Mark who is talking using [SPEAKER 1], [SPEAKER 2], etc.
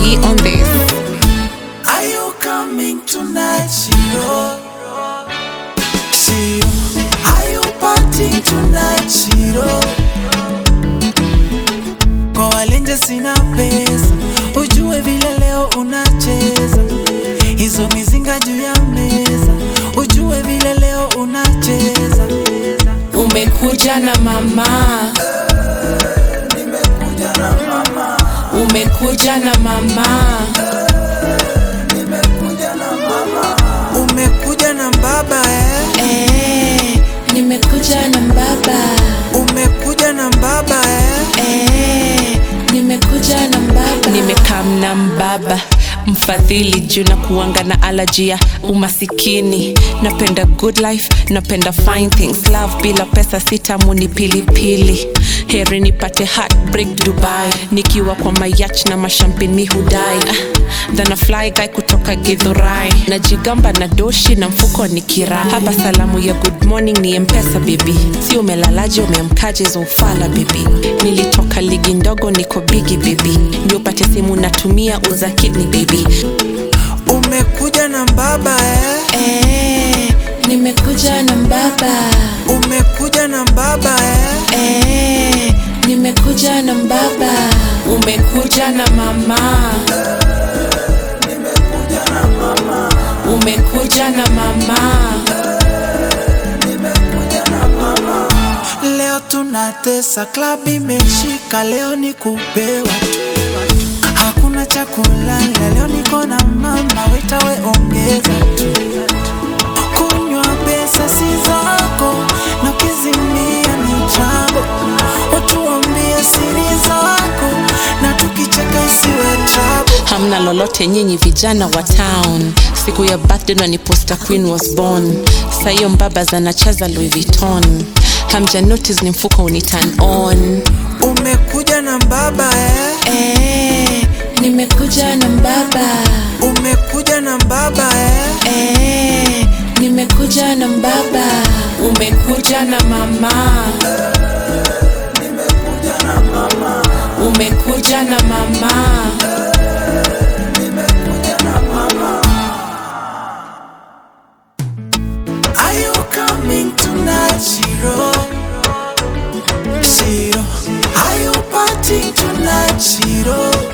[SPEAKER 1] G on this.
[SPEAKER 2] Are you coming tonight, Shiro? Shiro, are you partying tonight, Shiro? Kwa walenje sina pesa, ujue vile leo unacheza. Hizo mizinga juu ya meza, ujue vile leo unacheza.
[SPEAKER 1] Umekuja na mama,
[SPEAKER 2] nimekuja na mama.
[SPEAKER 1] umekuja na mama,
[SPEAKER 2] nimekuja na mama. Umekuja na baba
[SPEAKER 1] nimekuja na baba.
[SPEAKER 2] Umekuja na baba
[SPEAKER 1] Nimekuja na baba. Nimekam na mbaba mfadhili juu na kuanga na allergia umasikini. Napenda good life, napenda fine things. Love bila pesa sitamu ni pilipili. Heri nipate heartbreak Dubai, nikiwa kwa mayach na mashampini hudai. Then a fly guy kutoka Githurai, najigamba na doshi na mfuko ni kira. Hapa salamu ya good morning ni M-Pesa baby, si umelalaje umeamkaje zofala baby. Nilitoka ligi ndogo niko bigi baby, ndio upate simu natumia uza kidney baby.
[SPEAKER 2] Umekuja na baba
[SPEAKER 1] nimekuja na baba.
[SPEAKER 2] Umekuja na baba
[SPEAKER 1] nimekuja na baba. Umekuja na mama,
[SPEAKER 2] nimekuja na mama.
[SPEAKER 1] umekuja na mama.
[SPEAKER 2] Nimekuja na mama. Leo tunatesa, club imeshika, leo ni kupewa tu. Hakuna chakula, leo niko na mama, weta we ongeza tu. Kunywa pesa si zako, na ukizimia ni jambo. Utuambie siri zako, na tukicheka isiwe trouble.
[SPEAKER 1] Hamna lolote nyinyi vijana wa town, siku ya birthday na ni poster queen was born. Sayo mbaba zanacheza Louis Vuitton, hamja notice ni mfuko uni turn on.
[SPEAKER 2] Umekuja na baba
[SPEAKER 1] nimekuja na baba.
[SPEAKER 2] Umekuja na baba
[SPEAKER 1] nimekuja na baba. Umekuja na mama,
[SPEAKER 2] nimekuja na mama.
[SPEAKER 1] umekuja na mama.
[SPEAKER 2] Nimekuja na mama. Are you coming tonight, Shiro? Shiro, are you partying tonight, Shiro?